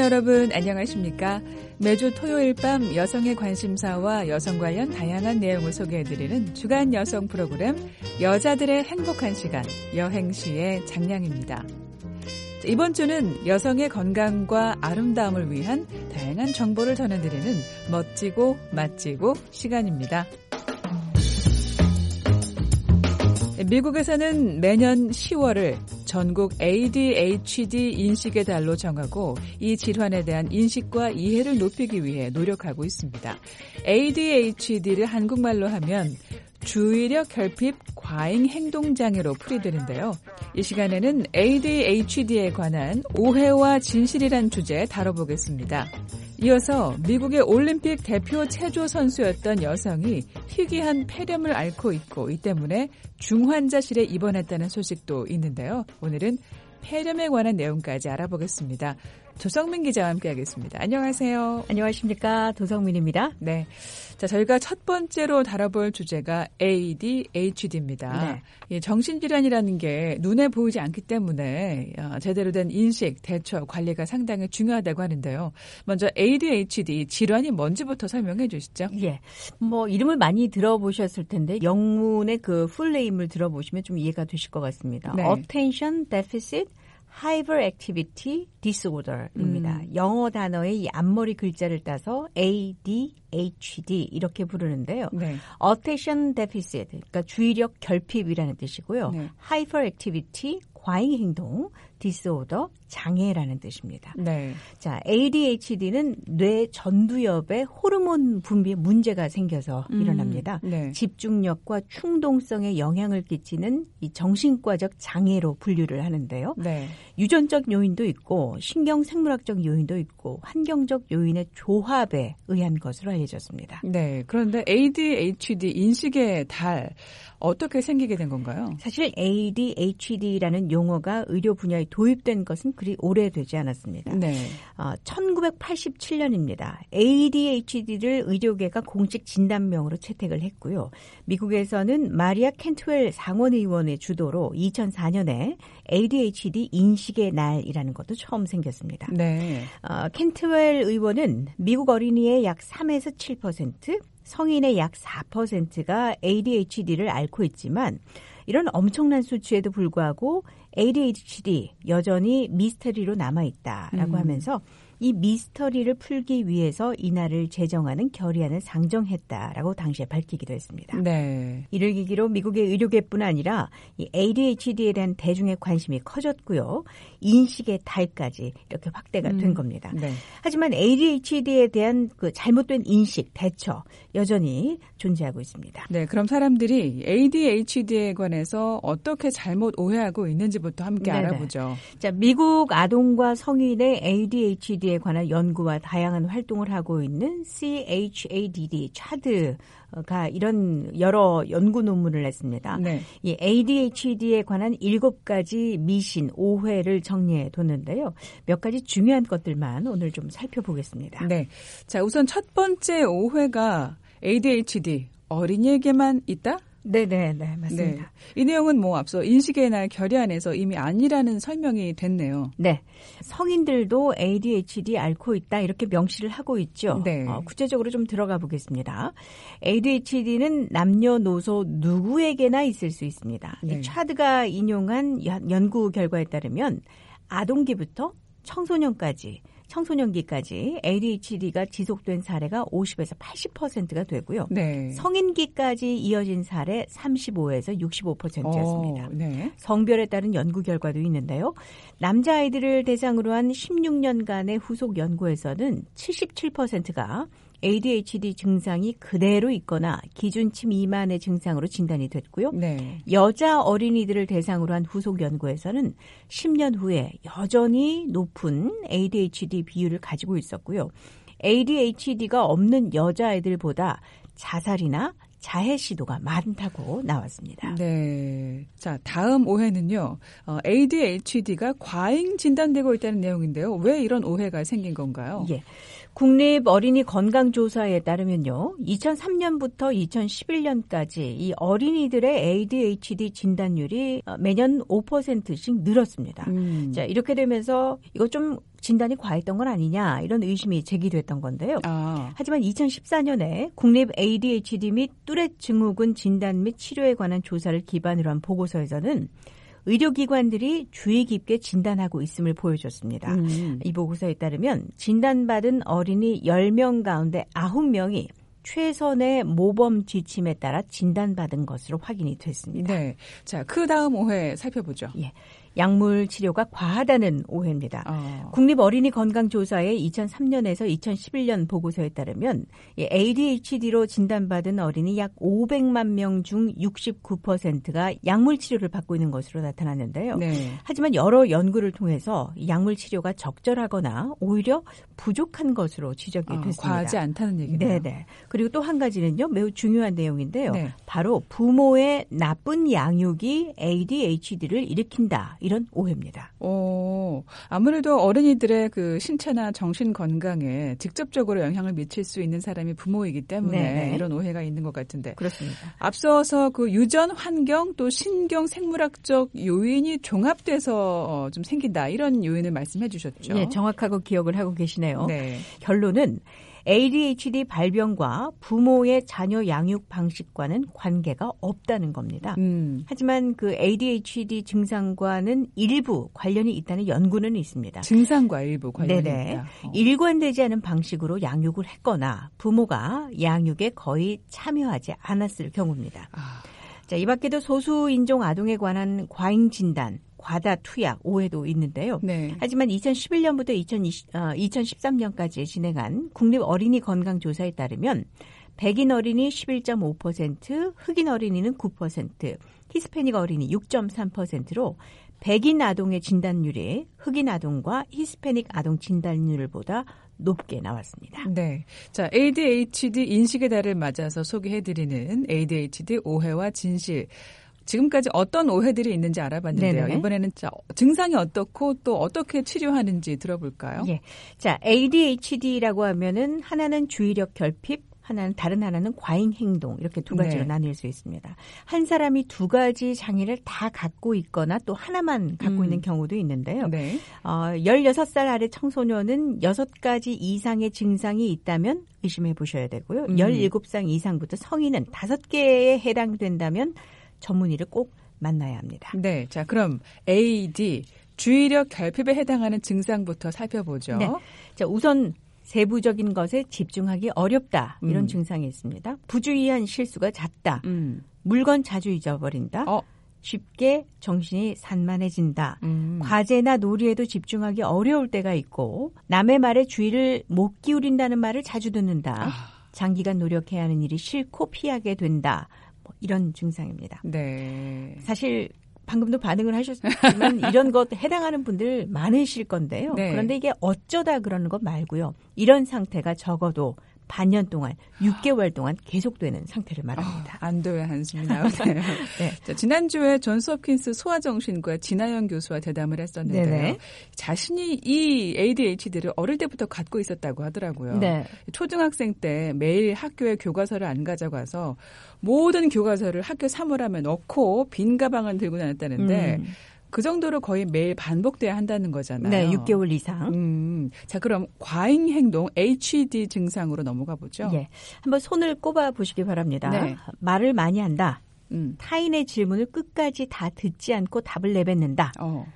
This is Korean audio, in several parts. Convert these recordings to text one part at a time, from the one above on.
여러분 안녕하십니까? 매주 토요일 밤 여성의 관심사와 여성 관련 다양한 내용을 소개해드리는 주간 여성 프로그램 여자들의 행복한 시간 여행시의 장량입니다. 이번 주는 여성의 건강과 아름다움을 위한 다양한 정보를 전해드리는 멋지고 맛지고 시간입니다. 미국에서는 매년 10월을 전국 ADHD 인식의 달로 정하고 이 질환에 대한 인식과 이해를 높이기 위해 노력하고 있습니다. ADHD를 한국말로 하면 주의력 결핍 과잉 행동 장애로 풀이되는데요. 이 시간에는 ADHD에 관한 오해와 진실이란 주제 다뤄보겠습니다. 이어서 미국의 올림픽 대표 체조 선수였던 여성이 희귀한 폐렴을 앓고 있고 이 때문에 중환자실에 입원했다는 소식도 있는데요. 오늘은 폐렴에 관한 내용까지 알아보겠습니다. 조성민 기자와 함께하겠습니다. 안녕하세요. 안녕하십니까. 도성민입니다. 네, 자 저희가 첫 번째로 다뤄볼 주제가 ADHD입니다. 네. 이 정신질환이라는 게 눈에 보이지 않기 때문에 제대로 된 인식, 대처, 관리가 상당히 중요하다고 하는데요. 먼저 ADHD 질환이 뭔지부터 설명해 주시죠. 예, 이름을 많이 들어보셨을 텐데 영문의 그 풀네임을 들어보시면 좀 이해가 되실 것 같습니다. 네. Attention Deficit Hyperactivity Disorder입니다. 영어 단어의 이 앞머리 글자를 따서 ADHD 이렇게 부르는데요. 네. Attention Deficit, 그러니까 주의력 결핍이라는 뜻이고요. 네. Hyperactivity, 과잉 행동, 디스오더, 장애라는 뜻입니다. 네. 자, ADHD는 뇌 전두엽에 호르몬 분비에 문제가 생겨서 일어납니다. 네. 집중력과 충동성에 영향을 끼치는 이 정신과적 장애로 분류를 하는데요. 네. 유전적 요인도 있고 신경생물학적 요인도 있고 환경적 요인의 조합에 의한 것으로 알려졌습니다. 네. 그런데 ADHD 인식의 달 어떻게 생기게 된 건가요? 사실 ADHD라는 용어가 의료 분야에 도입된 것은 그리 오래되지 않았습니다. 네. 1987년입니다. ADHD를 의료계가 공식 진단명으로 채택을 했고요. 미국에서는 마리아 켄트웰 상원의원의 주도로 2004년에 ADHD 인식의 날이라는 것도 처음 생겼습니다. 네. 켄트웰 의원은 미국 어린이의 약 3에서 7%, 성인의 약 4%가 ADHD를 앓고 있지만 이런 엄청난 수치에도 불구하고 ADHD 여전히 미스터리로 남아있다라고 하면서 이 미스터리를 풀기 위해서 이날을 제정하는 결의안을 상정했다라고 당시에 밝히기도 했습니다. 네. 이를 계기로 미국의 의료계뿐 아니라 이 ADHD에 대한 대중의 관심이 커졌고요. 인식의 달까지 이렇게 확대가 된 겁니다. 네. 하지만 ADHD에 대한 그 잘못된 인식, 대처 여전히 존재하고 있습니다. 네, 그럼 사람들이 ADHD에 관해서 어떻게 잘못 오해하고 있는지부터 함께 네네. 알아보죠. 자, 미국 아동과 성인의 ADHD에 관한 연구와 다양한 활동을 하고 있는 CHADD, 차드가 이런 여러 연구 논문을 냈습니다. 네. 이 ADHD에 관한 7가지 미신, 오해를 정리해 뒀는데요. 몇 가지 중요한 것들만 오늘 좀 살펴보겠습니다. 네. 자, 우선 첫 번째 오해가 ADHD 어린이에게만 있다? 네, 맞습니다. 네. 이 내용은 앞서 인식의 날 결의안에서 이미 아니라는 설명이 됐네요. 네. 성인들도 ADHD 앓고 있다 이렇게 명시를 하고 있죠. 네. 구체적으로 좀 들어가 보겠습니다. ADHD는 남녀노소 누구에게나 있을 수 있습니다. 네. 이 차드가 인용한 연구 결과에 따르면 아동기부터 청소년기까지 ADHD가 지속된 사례가 50에서 80%가 되고요. 네. 성인기까지 이어진 사례 35에서 65%였습니다. 네. 성별에 따른 연구 결과도 있는데요. 남자아이들을 대상으로 한 16년간의 후속 연구에서는 77%가 ADHD 증상이 그대로 있거나 기준치 미만의 증상으로 진단이 됐고요. 네. 여자 어린이들을 대상으로 한 후속 연구에서는 10년 후에 여전히 높은 ADHD 비율을 가지고 있었고요. ADHD가 없는 여자아이들보다 자살이나 자해 시도가 많다고 나왔습니다. 네. 자, 다음 오해는요. ADHD가 과잉 진단되고 있다는 내용인데요. 왜 이런 오해가 생긴 건가요? 예. 국립어린이건강조사에 따르면요. 2003년부터 2011년까지 이 어린이들의 ADHD 진단율이 매년 5%씩 늘었습니다. 자, 이렇게 되면서 이거 좀 진단이 과했던 건 아니냐 이런 의심이 제기됐던 건데요. 하지만 2014년에 국립 ADHD 및 뚜렛 증후군 진단 및 치료에 관한 조사를 기반으로 한 보고서에서는 의료기관들이 주의 깊게 진단하고 있음을 보여줬습니다. 이 보고서에 따르면 진단받은 어린이 10명 가운데 9명이 최선의 모범 지침에 따라 진단받은 것으로 확인이 됐습니다. 네. 자, 그 다음 오해 살펴보죠. 예. 약물 치료가 과하다는 오해입니다. 국립어린이건강조사의 2003년에서 2011년 보고서에 따르면 ADHD로 진단받은 어린이 약 500만 명 중 69%가 약물 치료를 받고 있는 것으로 나타났는데요. 네. 하지만 여러 연구를 통해서 약물 치료가 적절하거나 오히려 부족한 것으로 지적이 됐습니다. 과하지 않다는 얘기네요. 네네. 그리고 또 한 가지는요. 매우 중요한 내용인데요. 네. 바로 부모의 나쁜 양육이 ADHD를 일으킨다. 이런 오해입니다. 아무래도 어린이들의 그 신체나 정신 건강에 직접적으로 영향을 미칠 수 있는 사람이 부모이기 때문에 네네. 이런 오해가 있는 것 같은데. 그렇습니다. 앞서서 그 유전 환경 또 신경 생물학적 요인이 종합돼서 좀 생긴다 이런 요인을 말씀해 주셨죠. 네, 정확하고 기억을 하고 계시네요. 네. 결론은 ADHD 발병과 부모의 자녀 양육 방식과는 관계가 없다는 겁니다. 하지만 그 ADHD 증상과는 일부 관련이 있다는 연구는 있습니다. 증상과 일부 관련이 네네. 있다. 일관되지 않은 방식으로 양육을 했거나 부모가 양육에 거의 참여하지 않았을 경우입니다. 자, 이 밖에도 소수인종 아동에 관한 과잉 진단, 과다 투약, 오해도 있는데요. 네. 하지만 2011년부터 2013년까지 진행한 국립어린이건강조사에 따르면 백인 어린이 11.5%, 흑인 어린이는 9%, 히스패닉 어린이 6.3%로 백인 아동의 진단률이 흑인 아동과 히스패닉 아동 진단률보다 높게 나왔습니다. 네. 자, ADHD 인식의 달을 맞아서 소개해드리는 ADHD 오해와 진실. 지금까지 어떤 오해들이 있는지 알아봤는데요. 네네. 이번에는 자, 증상이 어떻고 또 어떻게 치료하는지 들어볼까요? 예. 자, ADHD라고 하면은 하나는 주의력 결핍, 다른 하나는 과잉 행동 이렇게 두 가지로 네. 나뉠 수 있습니다. 한 사람이 두 가지 장애를 다 갖고 있거나 또 하나만 갖고 있는 경우도 있는데요. 네. 16살 아래 청소년은 6가지 이상의 증상이 있다면 의심해 보셔야 되고요. 17살 이상부터 성인은 5개에 해당된다면 전문의를 꼭 만나야 합니다. 네. 자, 그럼 AD, 주의력 결핍에 해당하는 증상부터 살펴보죠. 네. 자, 우선 세부적인 것에 집중하기 어렵다. 이런 증상이 있습니다. 부주의한 실수가 잦다. 물건 자주 잊어버린다. 쉽게 정신이 산만해진다. 과제나 놀이에도 집중하기 어려울 때가 있고 남의 말에 주의를 못 기울인다는 말을 자주 듣는다. 장기간 노력해야 하는 일이 싫고 피하게 된다. 이런 증상입니다. 네. 사실 방금도 반응을 하셨지만 이런 것 해당하는 분들 많으실 건데요. 네. 그런데 이게 어쩌다 그러는 것 말고요. 이런 상태가 적어도 반년 동안 6개월 동안 계속되는 상태를 말합니다. 안도의 한숨이 나오네요. 네. 자, 지난주에 존스 홉킨스 소아정신과 진아영 교수와 대담을 했었는데요. 네네. 자신이 이 ADHD를 어릴 때부터 갖고 있었다고 하더라고요. 네. 초등학생 때 매일 학교에 교과서를 안 가져가서 모든 교과서를 학교 사물함에 넣고 빈 가방을 들고 다녔다는데 그 정도로 거의 매일 반복돼야 한다는 거잖아요. 네, 6개월 이상. 자, 그럼 과잉 행동 HD 증상으로 넘어가 보죠. 예, 한번 손을 꼽아 보시기 바랍니다. 네. 말을 많이 한다. 타인의 질문을 끝까지 다 듣지 않고 답을 내뱉는다.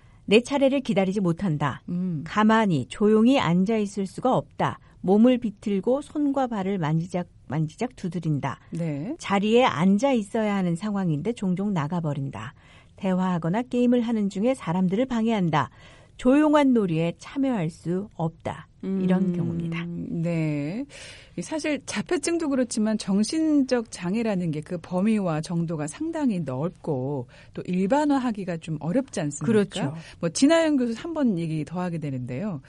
내 차례를 기다리지 못한다. 가만히 조용히 앉아 있을 수가 없다. 몸을 비틀고 손과 발을 만지작 두드린다. 네. 자리에 앉아 있어야 하는 상황인데 종종 나가버린다. 대화하거나 게임을 하는 중에 사람들을 방해한다. 조용한 놀이에 참여할 수 없다. 이런 경우입니다. 네. 사실 자폐증도 그렇지만 정신적 장애라는 게 그 범위와 정도가 상당히 넓고 또 일반화하기가 좀 어렵지 않습니까? 그렇죠. 뭐 진아영 교수 한 번 얘기 더 하게 되는데요.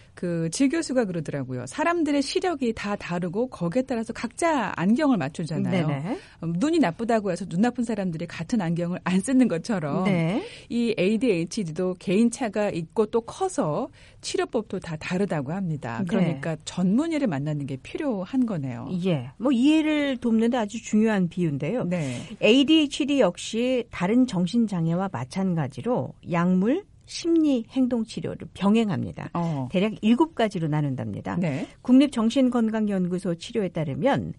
그 지 교수가 그러더라고요. 사람들의 시력이 다 다르고 거기에 따라서 각자 안경을 맞추잖아요. 네네. 눈이 나쁘다고 해서 눈 나쁜 사람들이 같은 안경을 안 쓰는 것처럼 네. 이 ADHD도 개인차가 있고 또 커서 치료법도 다 다르다고 합니다. 그러니까 전문의를 만나는 게 필요한 거네요. 예, 뭐 이해를 돕는 데 아주 중요한 비유인데요. 네. ADHD 역시 다른 정신장애와 마찬가지로 약물, 심리 행동 치료를 병행합니다. 대략 7가지로 나눈답니다. 네. 국립정신건강연구소 치료에 따르면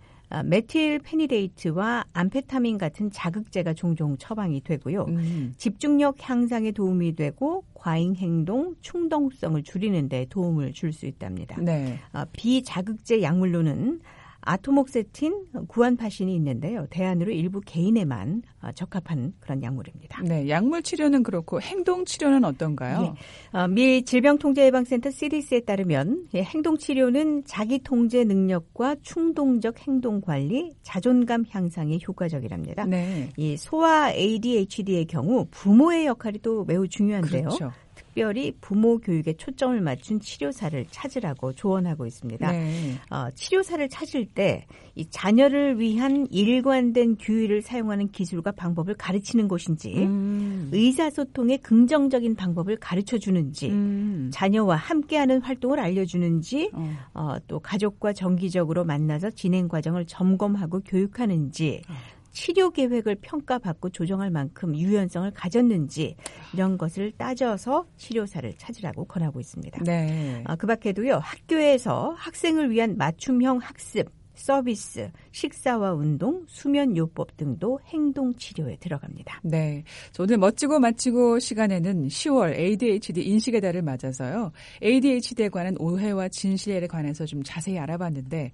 메틸페니데이트와 암페타민 같은 자극제가 종종 처방이 되고요. 집중력 향상에 도움이 되고 과잉 행동, 충동성을 줄이는 데 도움을 줄 수 있답니다. 네. 비자극제 약물로는 아토목세틴, 구안파신이 있는데요. 대안으로 일부 개인에만 적합한 그런 약물입니다. 네, 약물 치료는 그렇고 행동 치료는 어떤가요? 예. 미 질병통제예방센터 CDC에 따르면 행동 치료는 자기 통제 능력과 충동적 행동 관리, 자존감 향상에 효과적이랍니다. 네. 이 소아 ADHD의 경우 부모의 역할이 또 매우 중요한데요. 그렇죠. 특별히 부모 교육에 초점을 맞춘 치료사를 찾으라고 조언하고 있습니다. 네. 치료사를 찾을 때 이 자녀를 위한 일관된 규율을 사용하는 기술과 방법을 가르치는 곳인지 의사소통의 긍정적인 방법을 가르쳐주는지 자녀와 함께하는 활동을 알려주는지 또 가족과 정기적으로 만나서 진행 과정을 점검하고 교육하는지 치료 계획을 평가받고 조정할 만큼 유연성을 가졌는지 이런 것을 따져서 치료사를 찾으라고 권하고 있습니다. 네. 그 밖에도요. 학교에서 학생을 위한 맞춤형 학습, 서비스, 식사와 운동, 수면 요법 등도 행동 치료에 들어갑니다. 네. 오늘 멋지고 마치고 시간에는 10월 ADHD 인식의 달을 맞아서요. ADHD에 관한 오해와 진실에 관해서 좀 자세히 알아봤는데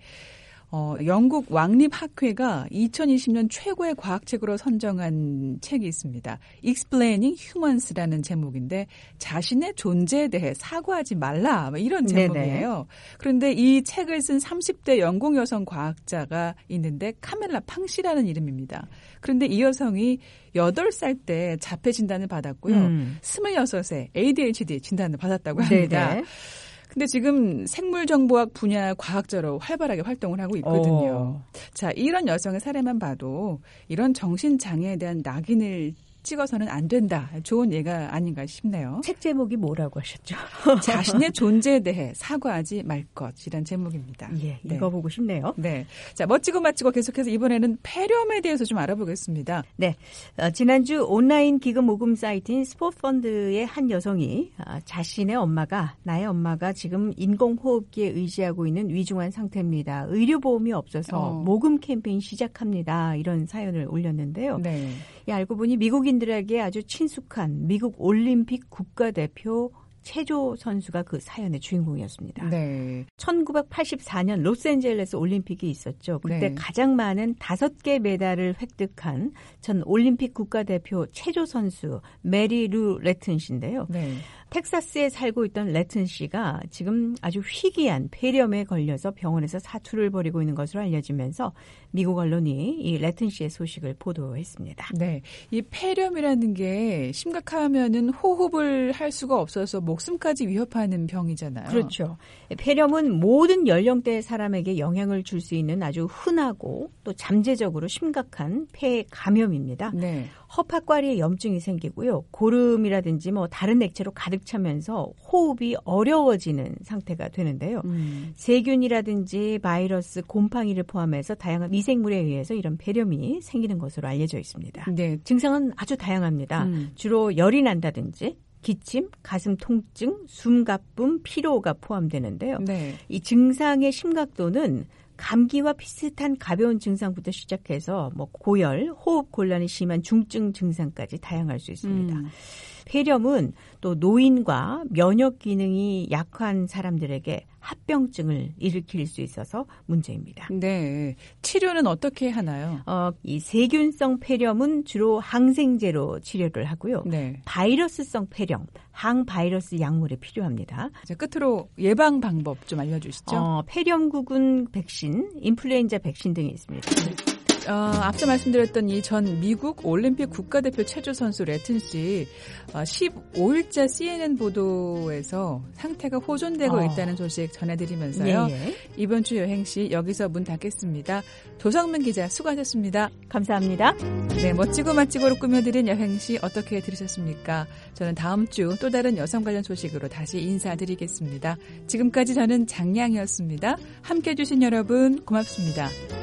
영국 왕립학회가 2020년 최고의 과학책으로 선정한 책이 있습니다. Explaining Humans라는 제목인데 자신의 존재에 대해 사과하지 말라 이런 제목이에요. 네네. 그런데 이 책을 쓴 30대 영국 여성 과학자가 있는데 카멜라 팡씨라는 이름입니다. 그런데 이 여성이 8살 때 자폐 진단을 받았고요. 26세 ADHD 진단을 받았다고 합니다. 네네. 근데 지금 생물정보학 분야 과학자로 활발하게 활동을 하고 있거든요. 자, 이런 여성의 사례만 봐도 이런 정신장애에 대한 낙인을 찍어서는 안 된다. 좋은 예가 아닌가 싶네요. 책 제목이 뭐라고 하셨죠? 자신의 존재에 대해 사과하지 말 것이란 제목입니다. 예, 읽어보고 싶네요. 네. 자, 멋지고 마치고 계속해서 이번에는 폐렴에 대해서 좀 알아보겠습니다. 네. 지난주 온라인 기금 모금 사이트인 스포펀드의 한 여성이 나의 엄마가 지금 인공호흡기에 의지하고 있는 위중한 상태입니다. 의료보험이 없어서 모금 캠페인 시작합니다. 이런 사연을 올렸는데요. 네. 알고 보니 미국인들에게 아주 친숙한 미국 올림픽 국가대표 체조 선수가 그 사연의 주인공이었습니다. 네. 1984년 로스앤젤레스 올림픽이 있었죠. 그때 가장 많은 5개 메달을 획득한 전 올림픽 국가대표 체조 선수 메리 루 레튼 씨인데요. 네. 텍사스에 살고 있던 레튼 씨가 지금 아주 희귀한 폐렴에 걸려서 병원에서 사투를 벌이고 있는 것으로 알려지면서 미국 언론이 이 레튼 씨의 소식을 보도했습니다. 네, 이 폐렴이라는 게 심각하면은 호흡을 할 수가 없어서 목숨까지 위협하는 병이잖아요. 그렇죠. 폐렴은 모든 연령대의 사람에게 영향을 줄 수 있는 아주 흔하고 또 잠재적으로 심각한 폐 감염입니다. 네. 허파과리에 염증이 생기고요. 고름이라든지 다른 액체로 가득 차면서 호흡이 어려워지는 상태가 되는데요. 세균이라든지 바이러스, 곰팡이를 포함해서 다양한 미생물에 의해서 이런 폐렴이 생기는 것으로 알려져 있습니다. 네. 증상은 아주 다양합니다. 주로 열이 난다든지 기침, 가슴 통증, 숨가쁨, 피로가 포함되는데요. 네. 이 증상의 심각도는 감기와 비슷한 가벼운 증상부터 시작해서 고열, 호흡 곤란이 심한 중증 증상까지 다양할 수 있습니다. 폐렴은 또 노인과 면역 기능이 약한 사람들에게 합병증을 일으킬 수 있어서 문제입니다. 네. 치료는 어떻게 하나요? 이 세균성 폐렴은 주로 항생제로 치료를 하고요. 네. 바이러스성 폐렴, 항바이러스 약물이 필요합니다. 자, 끝으로 예방 방법 좀 알려주시죠. 폐렴구군 백신, 인플루엔자 백신 등이 있습니다. 앞서 말씀드렸던 이 전 미국 올림픽 국가대표 체조 선수 레튼 씨 15일자 CNN 보도에서 상태가 호전되고 있다는 소식 전해드리면서요. 예. 이번 주 여행시 여기서 문 닫겠습니다. 조성민 기자 수고하셨습니다. 감사합니다. 네, 멋지고 마치고로 꾸며드린 여행시 어떻게 들으셨습니까? 저는 다음 주 또 다른 여성 관련 소식으로 다시 인사드리겠습니다. 지금까지 저는 장량이었습니다. 함께해 주신 여러분 고맙습니다.